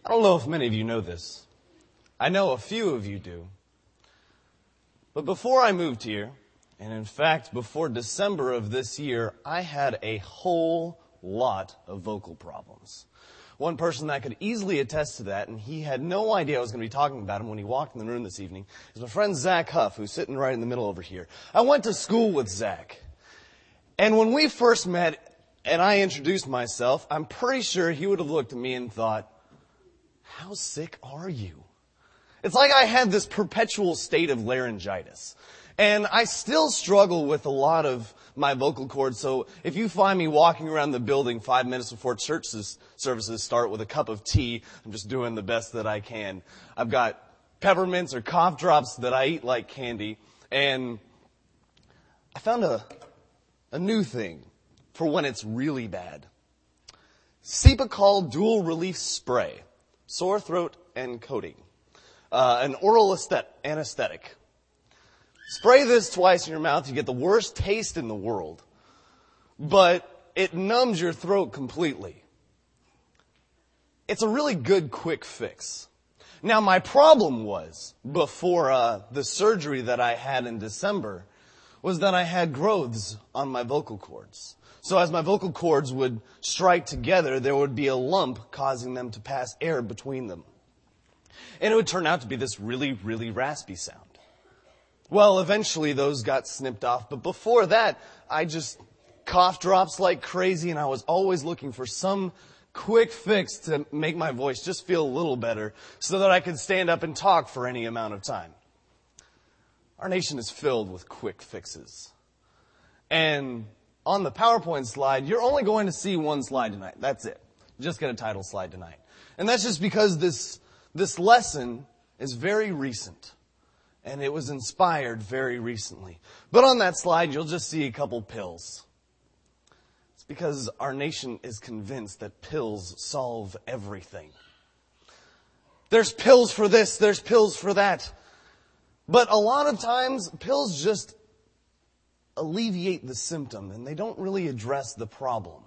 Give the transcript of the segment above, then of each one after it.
I don't know if many of you know this. I know a few of you do. But before I moved here, and in fact before December of this year, I had a whole lot of vocal problems. One person that could easily attest to that, and he had no idea I was going to be talking about him when he walked in the room this evening, is my friend Zach Huff, who's sitting right in the middle over here. I went to school with Zach. And when we first met and I introduced myself, I'm pretty sure he would have looked at me and thought, how sick are you? It's like I had this perpetual state of laryngitis. And I still struggle with a lot of my vocal cords. So if you find me walking around the building 5 minutes before church services start with a cup of tea, I'm just doing the best that I can. I've got peppermints or cough drops that I eat like candy. And I found a new thing for when it's really bad. Cepacol Dual Relief Spray. Sore throat and coating. An oral anesthetic. Spray this twice in your mouth, you get the worst taste in the world, but it numbs your throat completely. It's a really good quick fix. Now my problem was, before the surgery that I had in December, was that I had growths on my vocal cords. So as my vocal cords would strike together, there would be a lump causing them to pass air between them. And it would turn out to be this really, really raspy sound. Well, eventually those got snipped off, but before that, I just cough drops like crazy, and I was always looking for some quick fix to make my voice just feel a little better so that I could stand up and talk for any amount of time. Our nation is filled with quick fixes. And on the PowerPoint slide, you're only going to see one slide tonight. That's it. Just get a title slide tonight. And that's just because this lesson is very recent. And it was inspired very recently. But on that slide, you'll just see a couple pills. It's because our nation is convinced that pills solve everything. There's pills for this, there's pills for that. But a lot of times, pills just alleviate the symptom, and they don't really address the problem.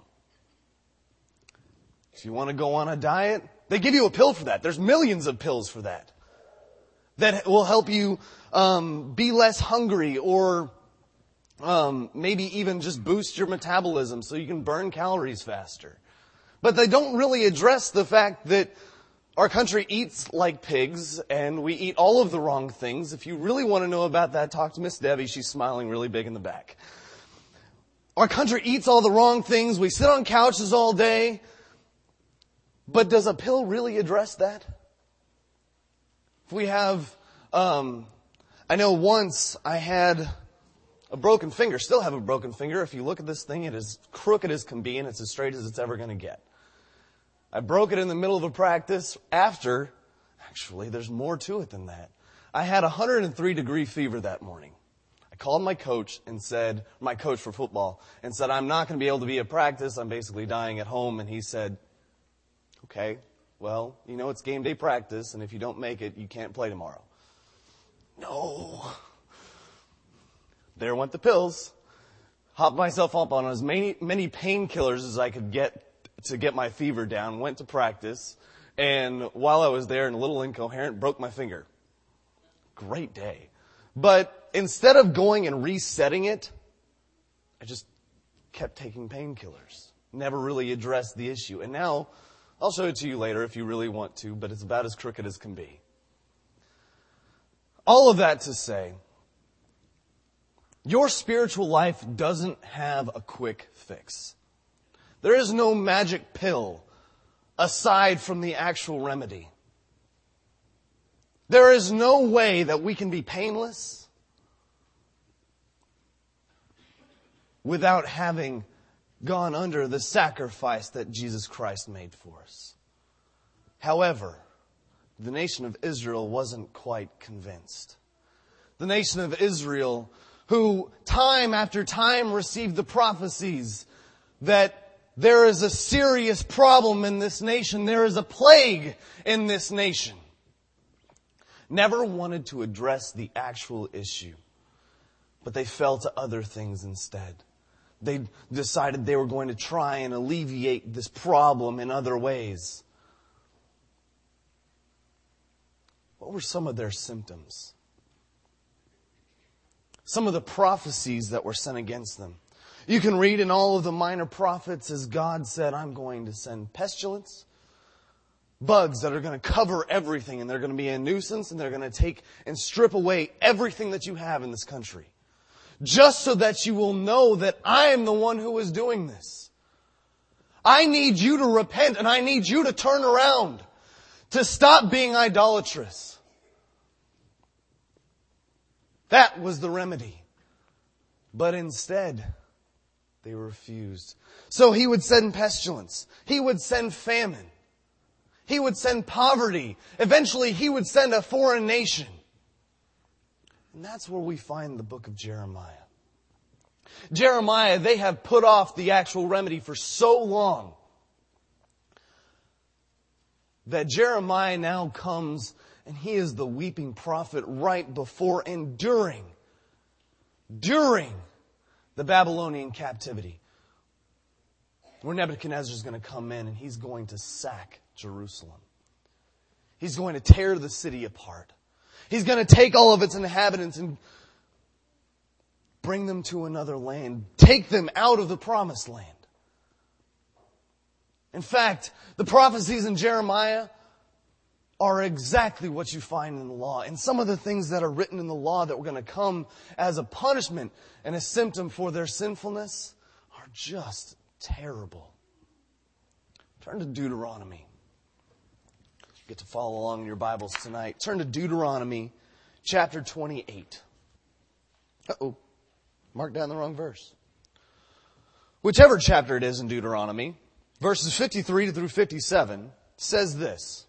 If you want to go on a diet, they give you a pill for that. There's millions of pills for that. That will help you be less hungry, or maybe even just boost your metabolism so you can burn calories faster. But they don't really address the fact that our country eats like pigs, and we eat all of the wrong things. If you really want to know about that, talk to Miss Debbie. She's smiling really big in the back. Our country eats all the wrong things. We sit on couches all day. But does a pill really address that? If we have, I know once I had a broken finger, still have a broken finger. If you look at this thing, it is crooked as can be, and it's as straight as it's ever going to get. I broke it in the middle of a practice actually, there's more to it than that. I had 103-degree fever that morning. I called my coach for football, and said, I'm not going to be able to be at practice. I'm basically dying at home. And he said, okay, well, it's game day practice, and if you don't make it, you can't play tomorrow. No. There went the pills. Hopped myself up on as many painkillers as I could get to get my fever down. Went to practice, and while I was there and a little incoherent, broke my finger. Great day. But instead of going and resetting it, I just kept taking painkillers. Never really addressed the issue. And now, I'll show it to you later if you really want to, but it's about as crooked as can be. All of that to say, your spiritual life doesn't have a quick fix. There is no magic pill aside from the actual remedy. There is no way that we can be painless without having gone under the sacrifice that Jesus Christ made for us. However, the nation of Israel wasn't quite convinced. The nation of Israel, who time after time received the prophecies that there is a serious problem in this nation, there is a plague in this nation, never wanted to address the actual issue, but they fell to other things instead. They decided they were going to try and alleviate this problem in other ways. What were some of their symptoms? Some of the prophecies that were sent against them. You can read in all of the minor prophets as God said, I'm going to send pestilence, bugs that are going to cover everything, and they're going to be a nuisance, and they're going to take and strip away everything that you have in this country. Just so that you will know that I am the one who is doing this. I need you to repent, and I need you to turn around, to stop being idolatrous. That was the remedy. But instead, they refused. So He would send pestilence. He would send famine. He would send poverty. Eventually, He would send a foreign nation. And that's where we find the book of Jeremiah. Jeremiah, they have put off the actual remedy for so long that Jeremiah now comes and he is the weeping prophet right before and during the Babylonian captivity, where Nebuchadnezzar is going to come in and he's going to sack Jerusalem. He's going to tear the city apart. He's going to take all of its inhabitants and bring them to another land. Take them out of the promised land. In fact, the prophecies in Jeremiah are exactly what you find in the law. And some of the things that are written in the law that were going to come as a punishment and a symptom for their sinfulness are just terrible. Turn to Deuteronomy. You get to follow along in your Bibles tonight. Turn to Deuteronomy chapter 28. Mark down the wrong verse. Whichever chapter it is in Deuteronomy, verses 53 through 57 says this.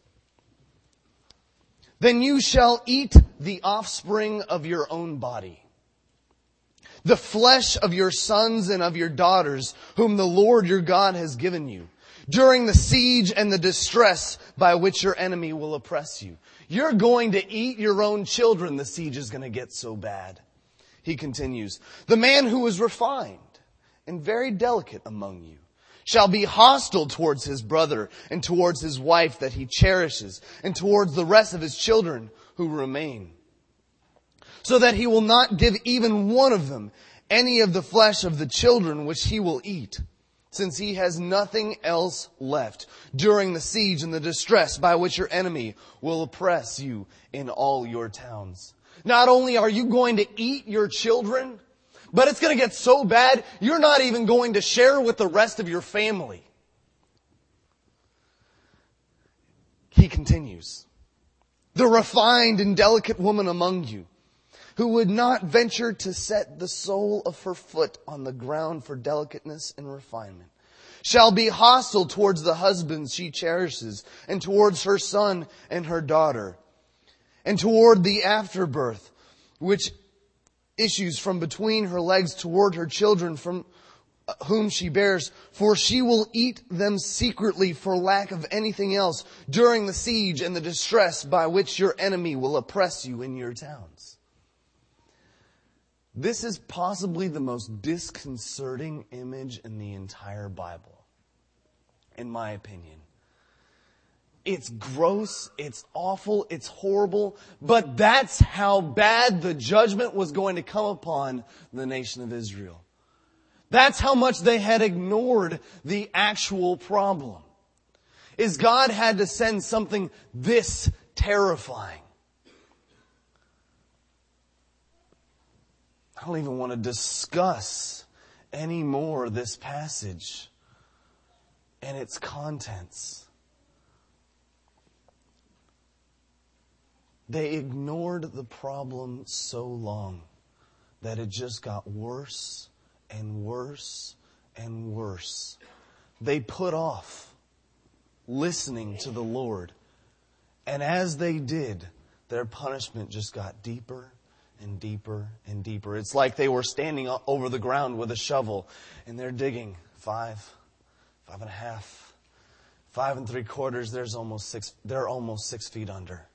Then you shall eat the offspring of your own body, the flesh of your sons and of your daughters, whom the Lord your God has given you, during the siege and the distress by which your enemy will oppress you. You're going to eat your own children. The siege is going to get so bad. He continues, the man who is refined and very delicate among you shall be hostile towards his brother and towards his wife that he cherishes and towards the rest of his children who remain, so that he will not give even one of them any of the flesh of the children which he will eat, since he has nothing else left during the siege and the distress by which your enemy will oppress you in all your towns. Not only are you going to eat your children, but it's going to get so bad, you're not even going to share with the rest of your family. He continues, the refined and delicate woman among you, who would not venture to set the sole of her foot on the ground for delicateness and refinement, shall be hostile towards the husbands she cherishes, and towards her son and her daughter, and toward the afterbirth, which issues from between her legs, toward her children from whom she bears, for she will eat them secretly for lack of anything else during the siege and the distress by which your enemy will oppress you in your towns. This is possibly the most disconcerting image in the entire Bible, in my opinion. It's gross, it's awful, it's horrible, but that's how bad the judgment was going to come upon the nation of Israel. That's how much they had ignored the actual problem. Is God had to send something this terrifying. I don't even want to discuss anymore this passage and its contents. They ignored the problem so long that it just got worse and worse and worse. They put off listening to the Lord. And as they did, their punishment just got deeper and deeper and deeper. It's like they were standing over the ground with a shovel and they're digging 5, 5.5, 5 3/4. They're almost 6 feet under.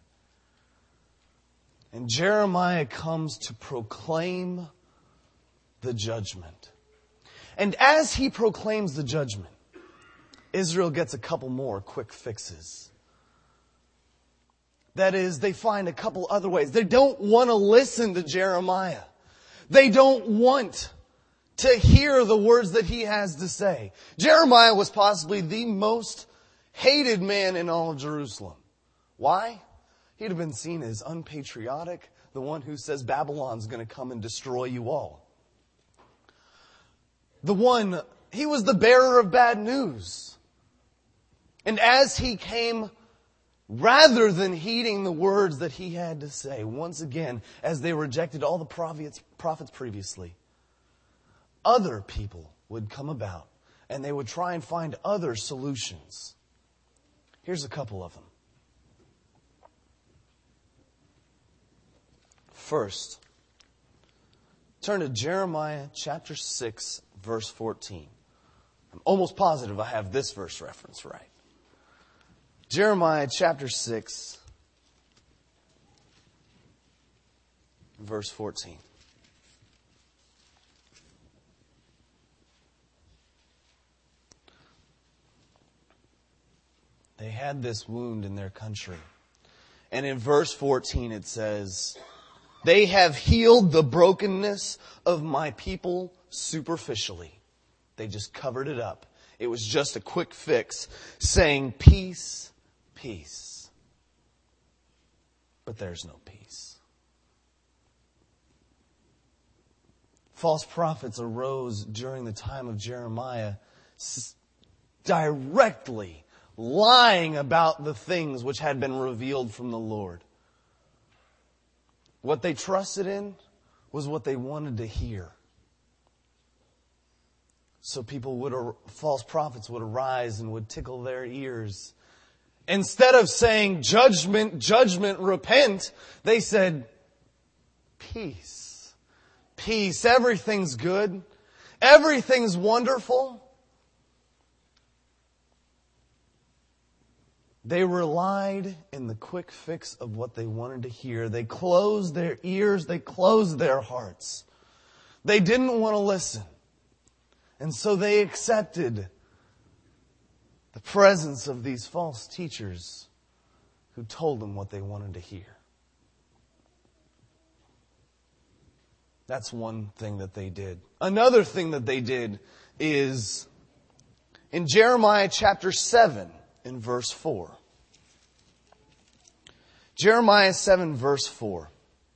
And Jeremiah comes to proclaim the judgment. And as he proclaims the judgment, Israel gets a couple more quick fixes. That is, they find a couple other ways. They don't want to listen to Jeremiah. They don't want to hear the words that he has to say. Jeremiah was possibly the most hated man in all of Jerusalem. Why? He'd have been seen as unpatriotic, the one who says Babylon's going to come and destroy you all. He was the bearer of bad news. And as he came, rather than heeding the words that he had to say, once again, as they rejected all the prophets previously, other people would come about and they would try and find other solutions. Here's a couple of them. First, turn to Jeremiah chapter 6, verse 14. I'm almost positive I have this verse reference right. Jeremiah chapter 6, verse 14. They had this wound in their country. And in verse 14 it says, "They have healed the brokenness of my people superficially." They just covered it up. It was just a quick fix saying, "Peace, peace." But there's no peace. False prophets arose during the time of Jeremiah, directly lying about the things which had been revealed from the Lord. What they trusted in was what they wanted to hear. So false prophets would arise and would tickle their ears. Instead of saying, "Judgment, judgment, repent," they said, "Peace, peace, everything's good, everything's wonderful." They relied in the quick fix of what they wanted to hear. They closed their ears. They closed their hearts. They didn't want to listen. And so they accepted the presence of these false teachers who told them what they wanted to hear. That's one thing that they did. Another thing that they did is in Jeremiah chapter 7 in verse 4. Jeremiah 7 verse 4.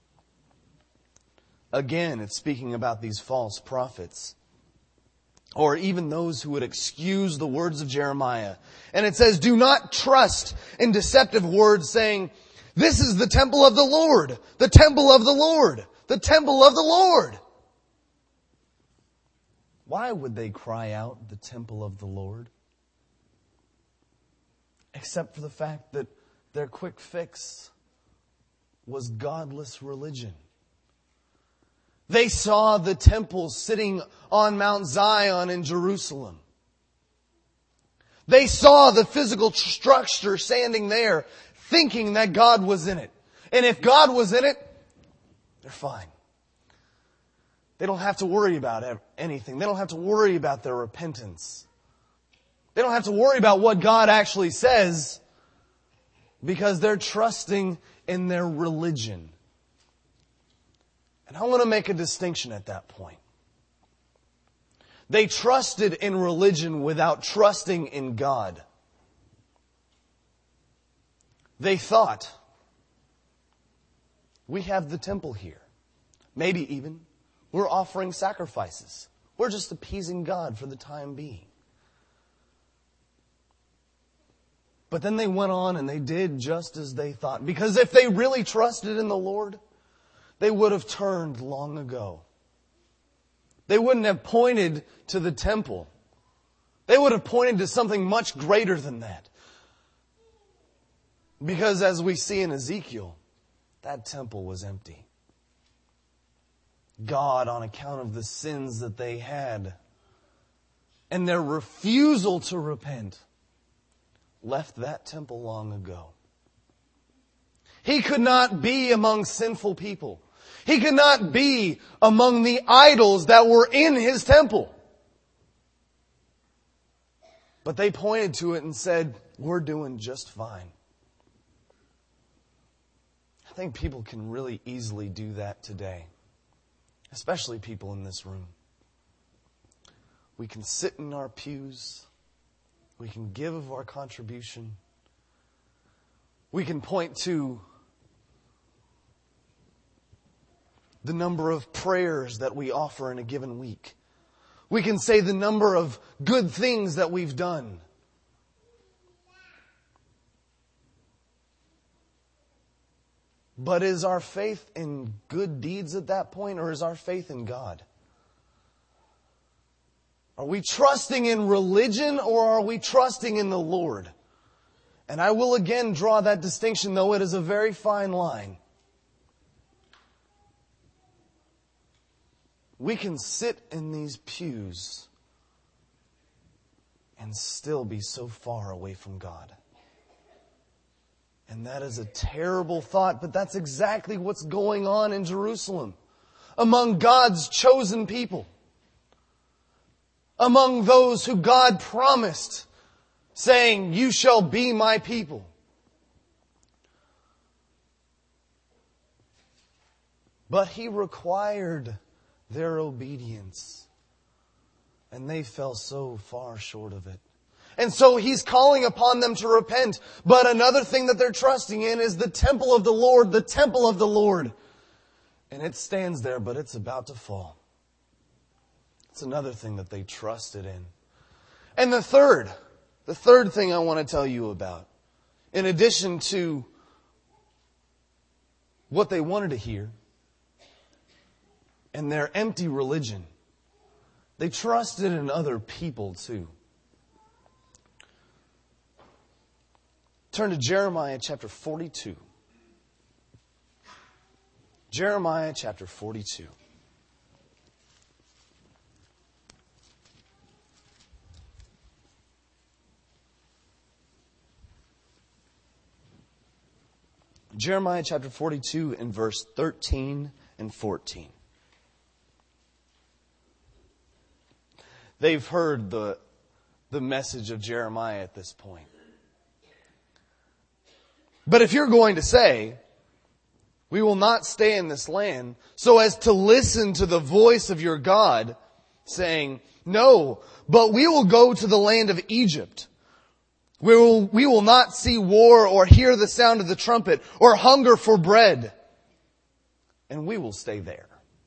Again, it's speaking about these false prophets, or even those who would excuse the words of Jeremiah. And it says, "Do not trust in deceptive words saying, 'This is the temple of the Lord, the temple of the Lord, the temple of the Lord.'" Why would they cry out, "the temple of the Lord"? Except for the fact that their quick fix was godless religion. They saw the temple sitting on Mount Zion in Jerusalem. They saw the physical structure standing there, thinking that God was in it. And if God was in it, they're fine. They don't have to worry about anything. They don't have to worry about their repentance. They don't have to worry about what God actually says, because they're trusting in their religion. And I want to make a distinction at that point. They trusted in religion without trusting in God. They thought, "We have the temple here. Maybe even we're offering sacrifices. We're just appeasing God for the time being." But then they went on and they did just as they thought. Because if they really trusted in the Lord, they would have turned long ago. They wouldn't have pointed to the temple. They would have pointed to something much greater than that. Because as we see in Ezekiel, that temple was empty. God, on account of the sins that they had and their refusal to repent, left that temple long ago. He could not be among sinful people. He could not be among the idols that were in His temple. But they pointed to it and said, "We're doing just fine." I think people can really easily do that today, especially people in this room. We can sit in our pews. We can give of our contribution. We can point to the number of prayers that we offer in a given week. We can say the number of good things that we've done. But is our faith in good deeds at that point, or is our faith in God? Are we trusting in religion, or are we trusting in the Lord? And I will again draw that distinction, though it is a very fine line. We can sit in these pews and still be so far away from God. And that is a terrible thought, but that's exactly what's going on in Jerusalem, among God's chosen people, among those who God promised, saying, "You shall be my people." But He required their obedience, and they fell so far short of it. And so He's calling upon them to repent. But another thing that they're trusting in is the temple of the Lord, the temple of the Lord. And it stands there, but it's about to fall. It's another thing that they trusted in. And the third thing I want to tell you about, in addition to what they wanted to hear and their empty religion, they trusted in other people too. Turn to Jeremiah chapter 42. Jeremiah chapter 42. Jeremiah chapter 42 and verse 13 and 14. They've heard the message of Jeremiah at this point. But if you're going to say, "We will not stay in this land," so as to listen to the voice of your God, saying, "No, but we will go to the land of Egypt. We will not see war or hear the sound of the trumpet or hunger for bread, and we will stay there."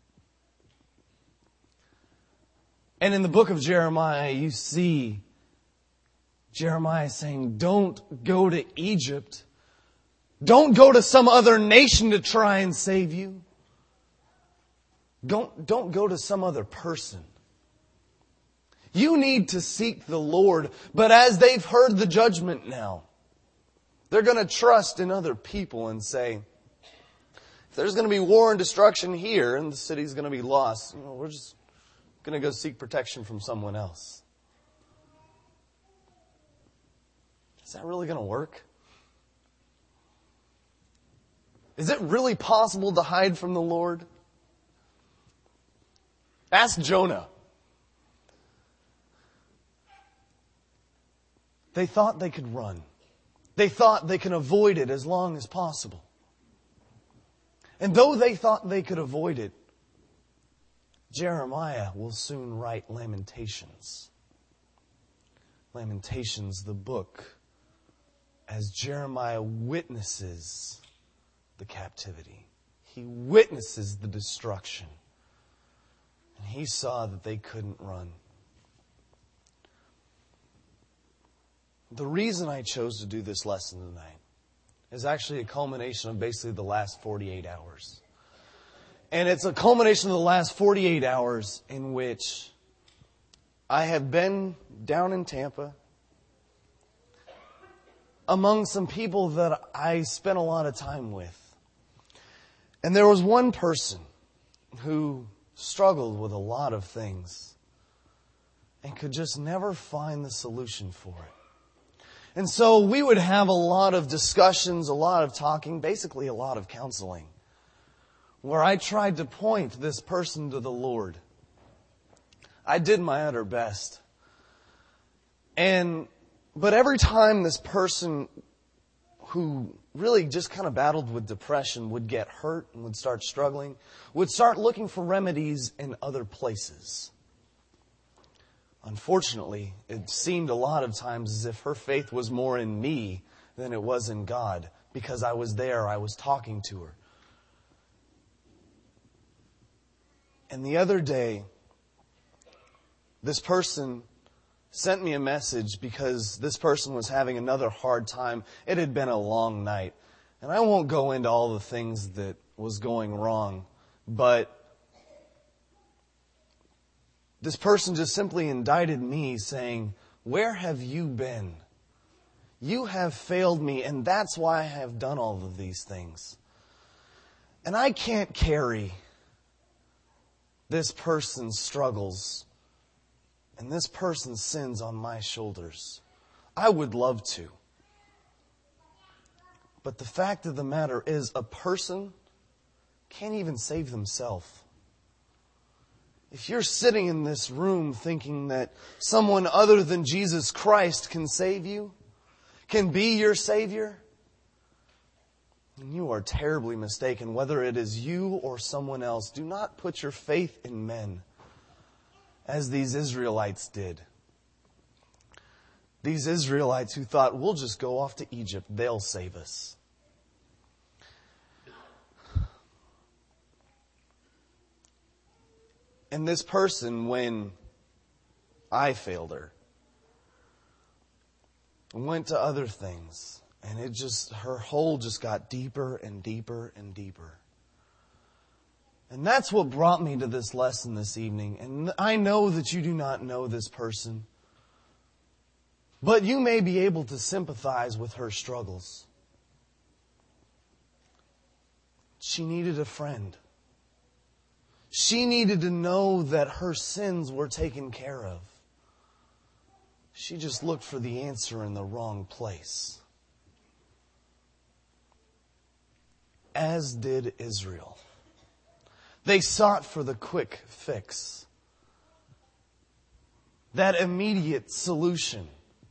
And in the book of Jeremiah, you see Jeremiah saying, don't go to Egypt. Don't go to some other nation to try and save you. Don't go to some other person. You need to seek the Lord. But as they've heard the judgment now, they're going to trust in other people and say, if there's going to be war and destruction here and the city's going to be lost, we're just going to go seek protection from someone else. Is that really going to work? Is it really possible to hide from the Lord? Ask Jonah. They thought they could run. They thought they could avoid it as long as possible. And though they thought they could avoid it, Jeremiah will soon write Lamentations. Lamentations, the book, as Jeremiah witnesses the captivity. He witnesses the destruction. And he saw that they couldn't run. The reason I chose to do this lesson tonight is actually a culmination of basically the last 48 hours. And it's a culmination of the last 48 hours in which I have been down in Tampa among some people that I spent a lot of time with. And there was one person who struggled with a lot of things and could just never find the solution for it. And so we would have a lot of discussions, a lot of talking, basically a lot of counseling, where I tried to point this person to the Lord. I did my utter best. But every time this person who really just kind of battled with depression would get hurt and would start struggling, would start looking for remedies in other places. Unfortunately, it seemed a lot of times as if her faith was more in me than it was in God, because I was there, I was talking to her. And the other day, this person sent me a message because this person was having another hard time. It had been a long night. And I won't go into all the things that was going wrong, but this person just simply indicted me saying, "Where have you been? You have failed me, and that's why I have done all of these things. And I can't carry this person's struggles and this person's sins on my shoulders. I would love to. But the fact of the matter is, a person can't even save themselves. If you're sitting in this room thinking that someone other than Jesus Christ can save you, can be your Savior, and you are terribly mistaken. Whether it is you or someone else, do not put your faith in men, as these Israelites did. These Israelites who thought, we'll just go off to Egypt, they'll save us. And this person, when I failed her, went to other things, and her hole just got deeper and deeper and deeper. And that's what brought me to this lesson this evening. And I know that you do not know this person, but you may be able to sympathize with her struggles. She needed a friend. She needed to know that her sins were taken care of. She just looked for the answer in the wrong place. As did Israel. They sought for the quick fix. That immediate solution.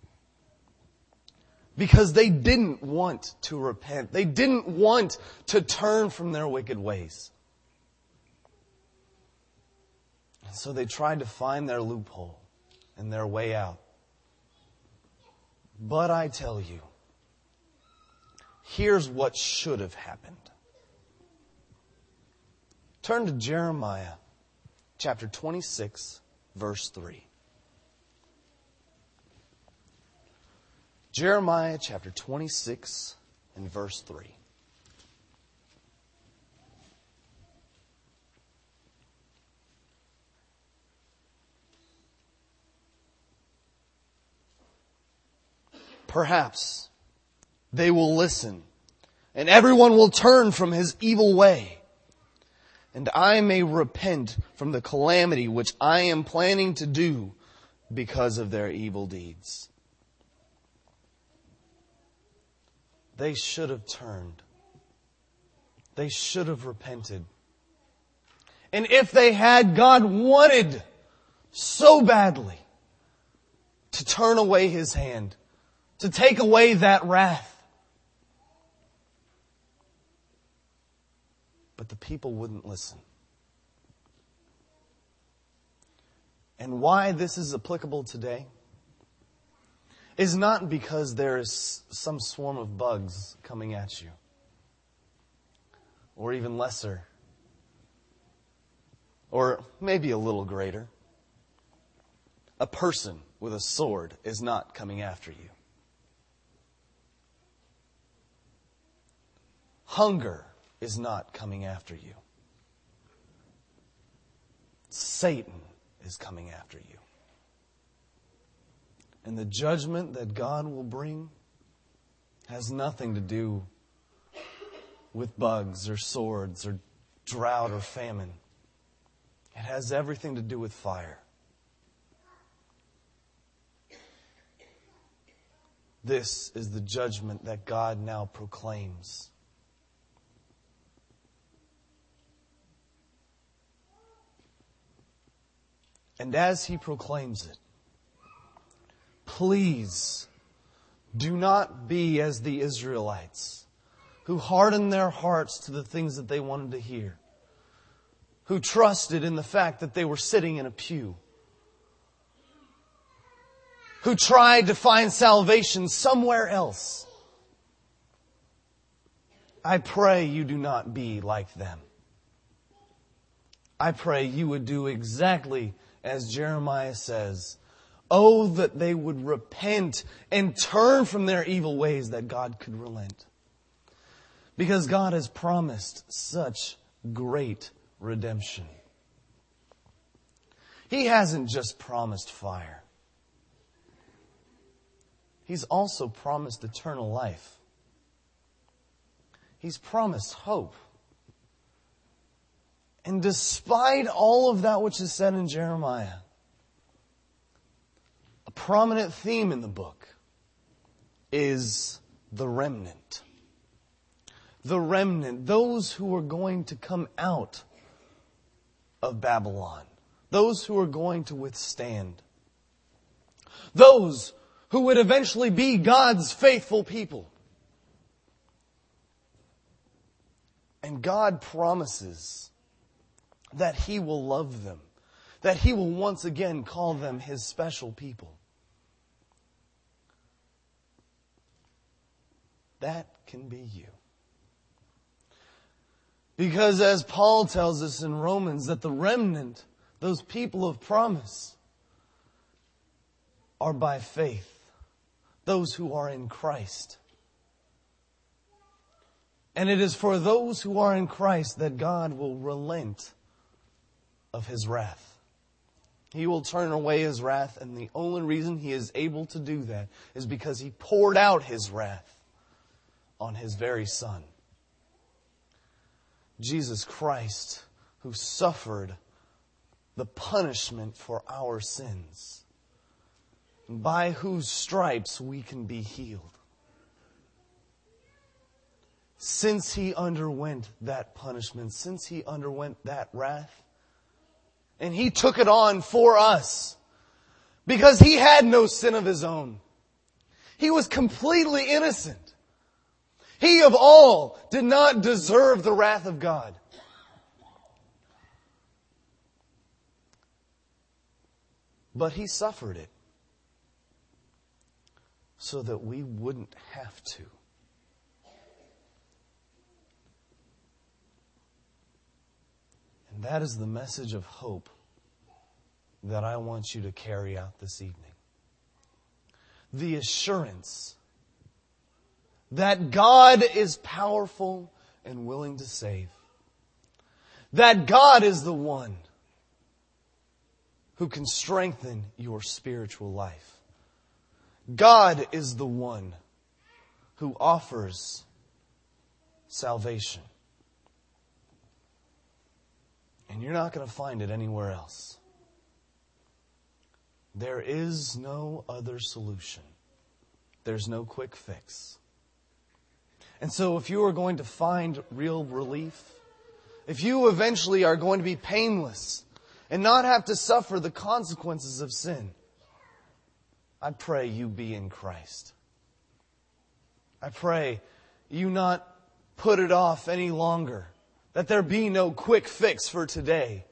Because they didn't want to repent. They didn't want to turn from their wicked ways. And so they tried to find their loophole and their way out. But I tell you, here's what should have happened. Turn to Jeremiah chapter 26, verse 3. Jeremiah chapter 26 and verse 3. Perhaps they will listen, and everyone will turn from his evil way, and I may repent from the calamity which I am planning to do because of their evil deeds. They should have turned. They should have repented. And if they had, God wanted so badly to turn away His hand, to take away that wrath. But the people wouldn't listen. And why this is applicable today is not because there is some swarm of bugs coming at you, or even lesser, or maybe a little greater. A person with a sword is not coming after you. Hunger is not coming after you. Satan is coming after you. And the judgment that God will bring has nothing to do with bugs or swords or drought or famine. It has everything to do with fire. This is the judgment that God now proclaims. And as He proclaims it, please Do not be as the Israelites, who hardened their hearts to the things that they wanted to hear, who trusted in the fact that they were sitting in a pew, who tried to find salvation somewhere else. I pray you do not be like them. I pray you would do exactly as Jeremiah says. Oh, that they would repent and turn from their evil ways, that God could relent. Because God has promised such great redemption. He hasn't just promised fire. He's also promised eternal life. He's promised hope. And despite all of that which is said in Jeremiah, a prominent theme in the book is the remnant. The remnant, those who are going to come out of Babylon. Those who are going to withstand. Those who would eventually be God's faithful people. And God promises that He will love them. That He will once again call them His special people. That can be you. Because as Paul tells us in Romans, that the remnant, those people of promise, are by faith. Those who are in Christ. And it is for those who are in Christ that God will relent of His wrath. He will turn away His wrath, and the only reason He is able to do that is because He poured out His wrath on His very Son. Jesus Christ, who suffered the punishment for our sins, by whose stripes we can be healed. Since He underwent that punishment, since He underwent that wrath, and He took it on for us, because He had no sin of His own. He was completely innocent. He of all did not deserve the wrath of God. But He suffered it so that we wouldn't have to. And that is the message of hope that I want you to carry out this evening. The assurance that God is powerful and willing to save. That God is the one who can strengthen your spiritual life. God is the one who offers salvation. And you're not going to find it anywhere else. There is no other solution. There's no quick fix. And so if you are going to find real relief, if you eventually are going to be painless and not have to suffer the consequences of sin, I pray you be in Christ. I pray you not put it off any longer. That there be no quick fix for today.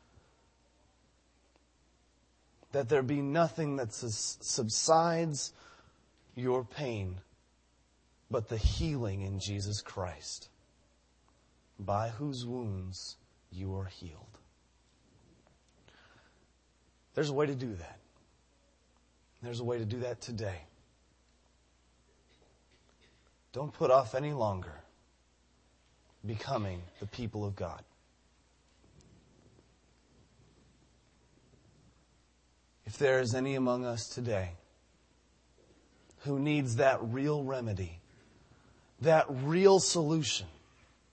That there be nothing that subsides your pain, but the healing in Jesus Christ, by whose wounds you are healed. There's a way to do that. There's a way to do that today. Don't put off any longer becoming the people of God. If there is any among us today who needs that real remedy, that real solution,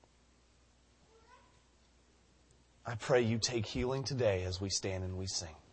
I pray you take healing today as we stand and we sing.